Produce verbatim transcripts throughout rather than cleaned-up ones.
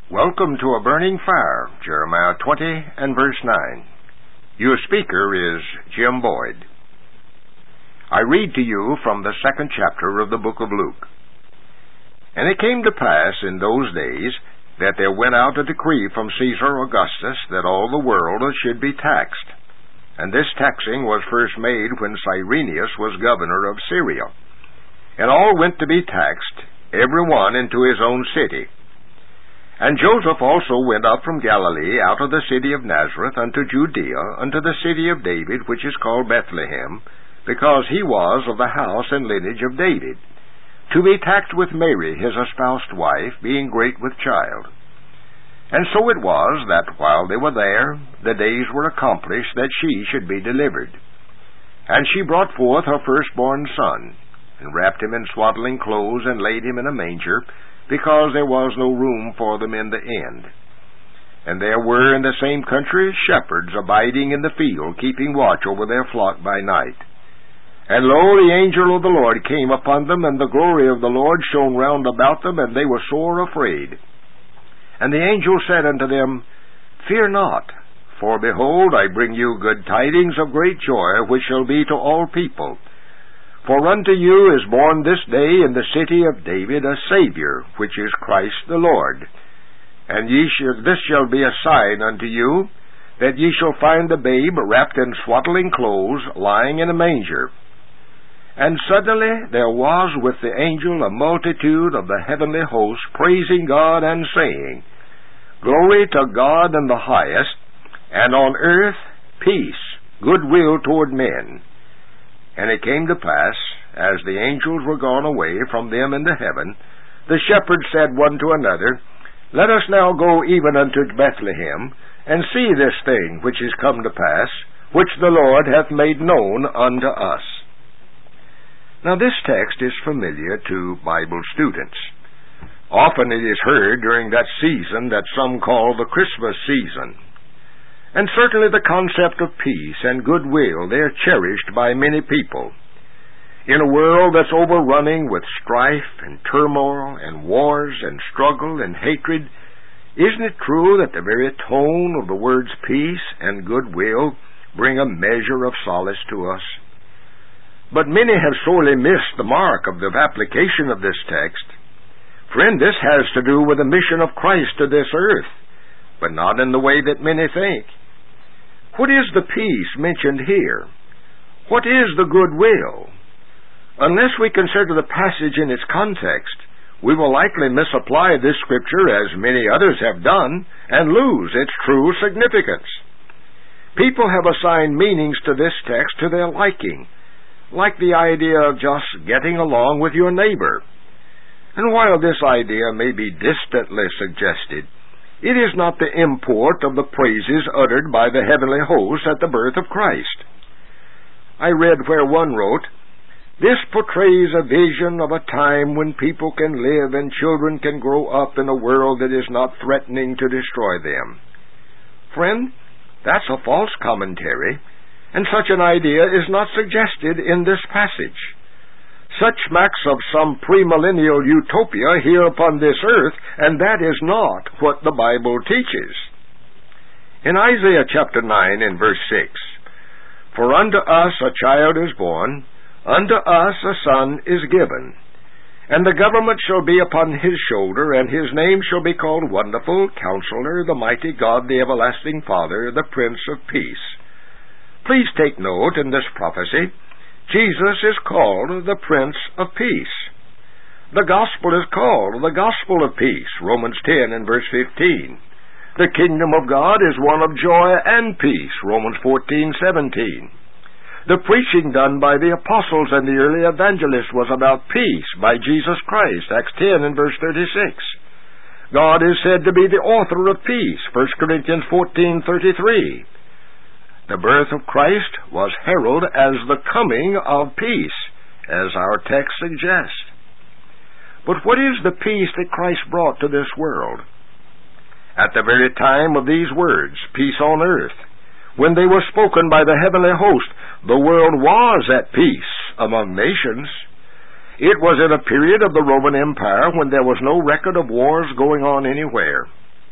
Welcome to A Burning Fire, Jeremiah twenty and verse nine. Your speaker is Jim Boyd. I read to you from the second chapter of the book of Luke. And it came to pass in those days that there went out a decree from Caesar Augustus that all the world should be taxed. And this taxing was first made when Cyrenius was governor of Syria. And all went to be taxed, every one into his own city. And Joseph also went up from Galilee out of the city of Nazareth unto Judea, unto the city of David, which is called Bethlehem, because he was of the house and lineage of David, to be taxed with Mary his espoused wife, being great with child. And so it was that while they were there, the days were accomplished that she should be delivered. And she brought forth her firstborn son, and wrapped him in swaddling clothes, and laid him in a manger, because there was no room for them in the inn. And there were in the same country shepherds abiding in the field, keeping watch over their flock by night. And lo, the angel of the Lord came upon them, and the glory of the Lord shone round about them, and they were sore afraid. And the angel said unto them, Fear not, for behold, I bring you good tidings of great joy, which shall be to all people. For unto you is born this day in the city of David a Savior, which is Christ the Lord. And ye shall, this shall be a sign unto you, that ye shall find the babe wrapped in swaddling clothes, lying in a manger. And suddenly there was with the angel a multitude of the heavenly host, praising God and saying, Glory to God in the highest, and on earth peace, goodwill toward men. And it came to pass, as the angels were gone away from them into heaven, the shepherds said one to another, Let us now go even unto Bethlehem, and see this thing which is come to pass, which the Lord hath made known unto us. Now this text is familiar to Bible students. Often it is heard during that season that some call the Christmas season. And certainly the concept of peace and goodwill, they are cherished by many people. In a world that's overrunning with strife and turmoil and wars and struggle and hatred, isn't it true that the very tone of the words peace and goodwill bring a measure of solace to us? But many have sorely missed the mark of the application of this text. Friend, this has to do with the mission of Christ to this earth, but not in the way that many think. What is the peace mentioned here? What is the goodwill? Unless we consider the passage in its context, we will likely misapply this scripture, as many others have done, and lose its true significance. People have assigned meanings to this text to their liking, like the idea of just getting along with your neighbor. And while this idea may be distantly suggested, it is not the import of the praises uttered by the heavenly host at the birth of Christ. I read where one wrote, This portrays a vision of a time when people can live and children can grow up in a world that is not threatening to destroy them. Friend, that's a false commentary, and such an idea is not suggested in this passage. Such smacks of some premillennial utopia here upon this earth, and that is not what the Bible teaches. In Isaiah chapter nine and verse six, For unto us a child is born, unto us a son is given, and the government shall be upon his shoulder, and his name shall be called Wonderful, Counselor, the Mighty God, the Everlasting Father, the Prince of Peace. Please take note in this prophecy, Jesus is called the Prince of Peace. The gospel is called the gospel of peace, Romans ten and verse fifteen. The kingdom of God is one of joy and peace, Romans fourteen seventeen. The preaching done by the apostles and the early evangelists was about peace by Jesus Christ, Acts ten and verse thirty-six. God is said to be the author of peace, First Corinthians fourteen thirty-three. The birth of Christ was heralded as the coming of peace, as our text suggests. But what is the peace that Christ brought to this world? At the very time of these words, peace on earth, when they were spoken by the heavenly host, the world was at peace among nations. It was in a period of the Roman Empire when there was no record of wars going on anywhere.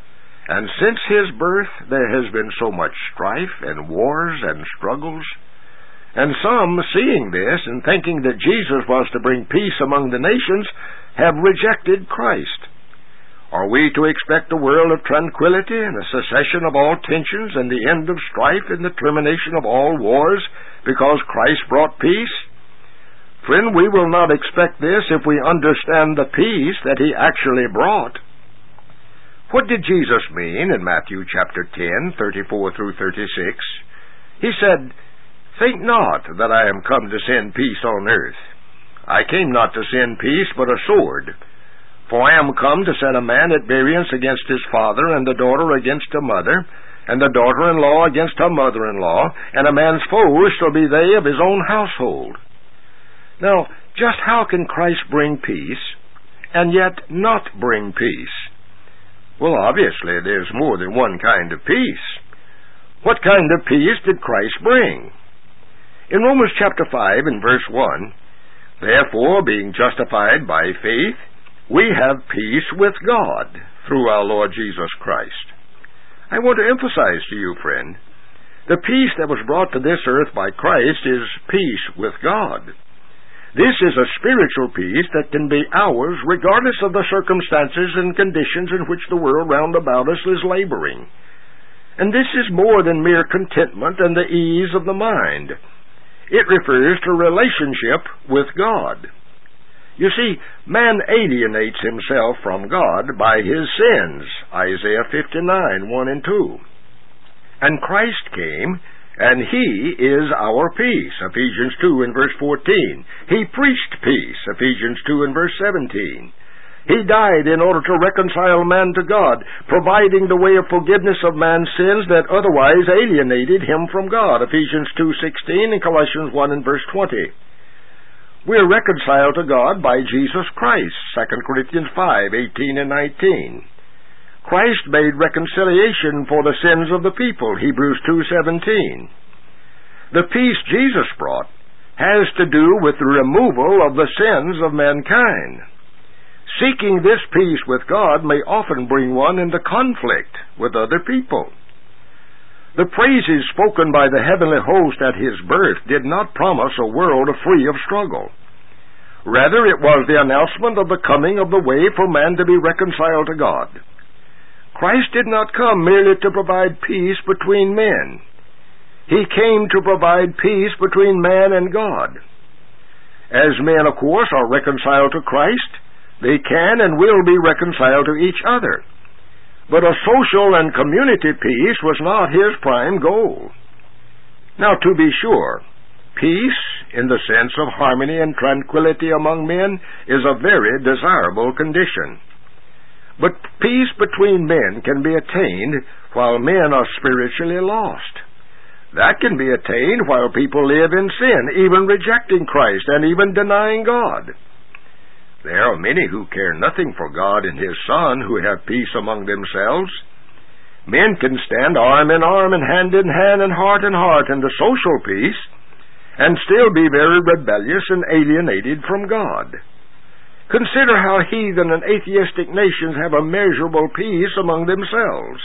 And since his birth there has been so much strife and wars and struggles, and some, seeing this and thinking that Jesus was to bring peace among the nations, have rejected Christ. Are we to expect a world of tranquility and a cessation of all tensions and the end of strife and the termination of all wars because Christ brought peace? Friend, we will not expect this if we understand the peace that he actually brought. What did Jesus mean in Matthew chapter ten, thirty-four through thirty-six? He said, "Think not that I am come to send peace on earth. I came not to send peace, but a sword. For I am come to set a man at variance against his father, and the daughter against her mother, and the daughter-in-law against her mother-in-law, and a man's foes shall be they of his own household." Now, just how can Christ bring peace, and yet not bring peace? Well, obviously, there's more than one kind of peace. What kind of peace did Christ bring? In Romans chapter five and verse one, "Therefore, being justified by faith, we have peace with God through our Lord Jesus Christ." I want to emphasize to you, friend, the peace that was brought to this earth by Christ is peace with God. This is a spiritual peace that can be ours regardless of the circumstances and conditions in which the world round about us is laboring. And this is more than mere contentment and the ease of the mind. It refers to relationship with God. You see, man alienates himself from God by his sins, Isaiah fifty-nine, one and two. And Christ came, and he is our peace, Ephesians two and verse fourteen. He preached peace, Ephesians two and verse seventeen. He died in order to reconcile man to God, providing the way of forgiveness of man's sins that otherwise alienated him from God, Ephesians two sixteen and Colossians one and verse twenty. We are reconciled to God by Jesus Christ, Second Corinthians five eighteen and nineteen. Christ made reconciliation for the sins of the people, Hebrews two seventeen. The peace Jesus brought has to do with the removal of the sins of mankind. Seeking this peace with God may often bring one into conflict with other people. The praises spoken by the heavenly host at his birth did not promise a world free of struggle. Rather, it was the announcement of the coming of the way for man to be reconciled to God. Christ did not come merely to provide peace between men. He came to provide peace between man and God. As men, of course, are reconciled to Christ, they can and will be reconciled to each other. But a social and community peace was not his prime goal. Now, to be sure, peace, in the sense of harmony and tranquility among men, is a very desirable condition. But peace between men can be attained while men are spiritually lost. That can be attained while people live in sin, even rejecting Christ and even denying God. There are many who care nothing for God and His Son who have peace among themselves. Men can stand arm in arm and hand in hand and heart in heart in the social peace and still be very rebellious and alienated from God. Consider how heathen and atheistic nations have immeasurable peace among themselves.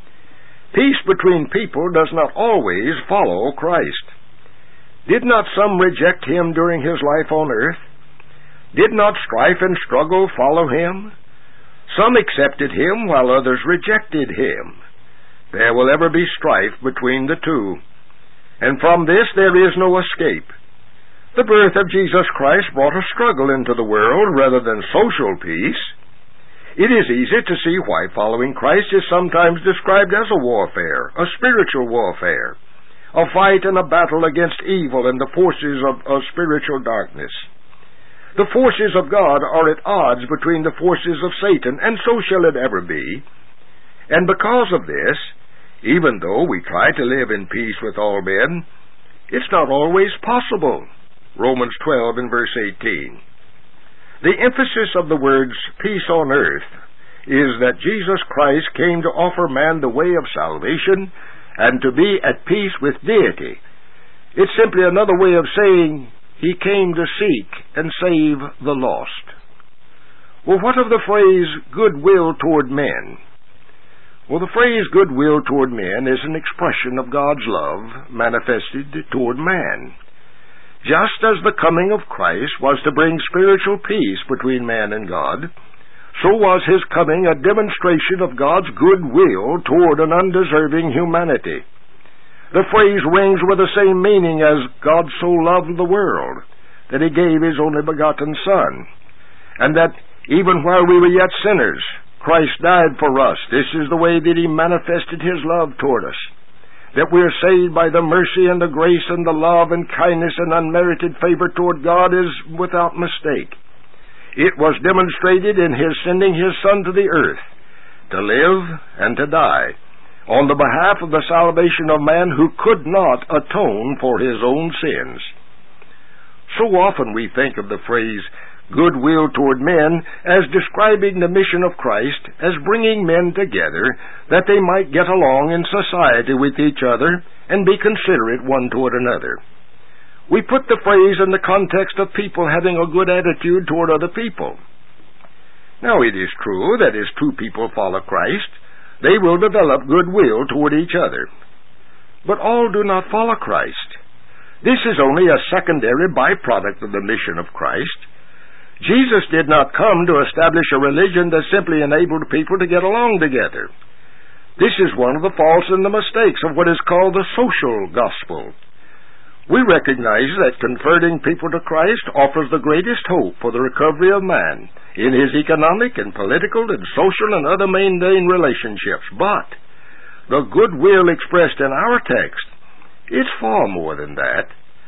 Peace between people does not always follow Christ. Did not some reject Him during His life on earth? Did not strife and struggle follow Him? Some accepted Him while others rejected Him. There will ever be strife between the two, and from this there is no escape. The birth of Jesus Christ brought a struggle into the world rather than social peace. It is easy to see why following Christ is sometimes described as a warfare, a spiritual warfare, a fight and a battle against evil and the forces of, of spiritual darkness. The forces of God are at odds between the forces of Satan, and so shall it ever be. And because of this, even though we try to live in peace with all men, it's not always possible. Romans twelve and verse eighteen. The emphasis of the words peace on earth is that Jesus Christ came to offer man the way of salvation and to be at peace with deity. It's simply another way of saying He came to seek and save the lost. Well, what of the phrase goodwill toward men? Well, the phrase goodwill toward men is an expression of God's love manifested toward man. Just as the coming of Christ was to bring spiritual peace between man and God, so was his coming a demonstration of God's goodwill toward an undeserving humanity. The phrase rings with the same meaning as God so loved the world that he gave his only begotten Son, and that even while we were yet sinners, Christ died for us. This is the way that he manifested his love toward us, that we are saved by the mercy and the grace and the love and kindness and unmerited favor toward God is without mistake. It was demonstrated in his sending his Son to the earth to live and to die on the behalf of the salvation of man who could not atone for his own sins. So often we think of the phrase goodwill toward men as describing the mission of Christ as bringing men together that they might get along in society with each other and be considerate one toward another. We put the phrase in the context of people having a good attitude toward other people. Now, it is true that as two people follow Christ, they will develop goodwill toward each other. But all do not follow Christ. This is only a secondary byproduct of the mission of Christ. Jesus did not come to establish a religion that simply enabled people to get along together. This is one of the faults and the mistakes of what is called the social gospel. We recognize that converting people to Christ offers the greatest hope for the recovery of man in his economic and political and social and other mundane relationships. But the goodwill expressed in our text is far more than that.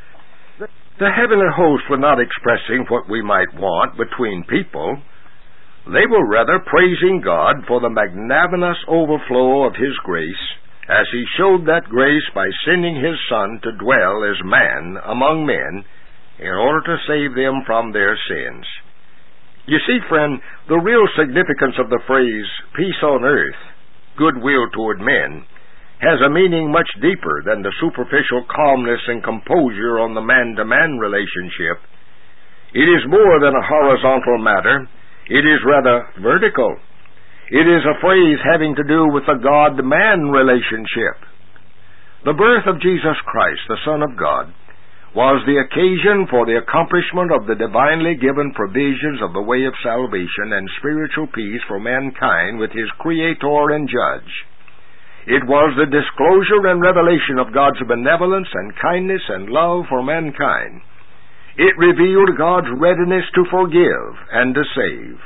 The heavenly hosts were not expressing what we might want between people. They were rather praising God for the magnanimous overflow of his grace, as he showed that grace by sending his Son to dwell as man among men in order to save them from their sins. You see, friend, the real significance of the phrase peace on earth, goodwill toward men, has a meaning much deeper than the superficial calmness and composure on the man-to-man relationship. It is more than a horizontal matter. It is rather vertical. It is a phrase having to do with the God-man relationship. The birth of Jesus Christ, the Son of God, was the occasion for the accomplishment of the divinely given provisions of the way of salvation and spiritual peace for mankind with his Creator and Judge. It was the disclosure and revelation of God's benevolence and kindness and love for mankind. It revealed God's readiness to forgive and to save.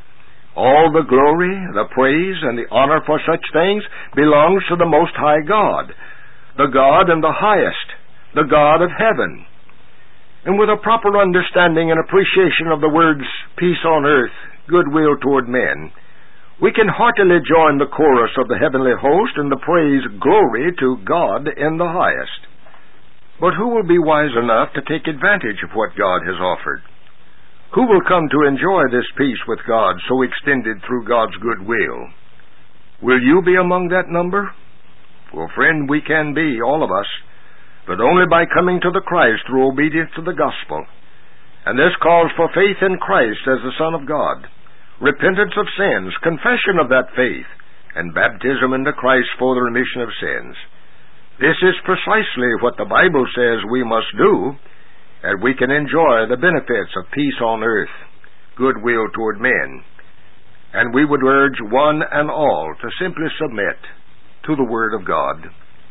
All the glory, the praise, and the honor for such things belongs to the Most High God, the God and the highest, the God of heaven. And with a proper understanding and appreciation of the words peace on earth, goodwill toward men, we can heartily join the chorus of the heavenly host in the praise glory to God in the highest. But who will be wise enough to take advantage of what God has offered? Who will come to enjoy this peace with God so extended through God's good will? Will you be among that number? Well, friend, we can be, all of us, but only by coming to the Christ through obedience to the gospel. And this calls for faith in Christ as the Son of God, repentance of sins, confession of that faith, and baptism into Christ for the remission of sins. This is precisely what the Bible says we must do, and we can enjoy the benefits of peace on earth, goodwill toward men. And we would urge one and all to simply submit to the Word of God.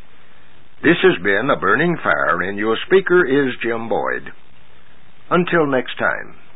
This has been A Burning Fire, and your speaker is Jim Boyd. Until next time.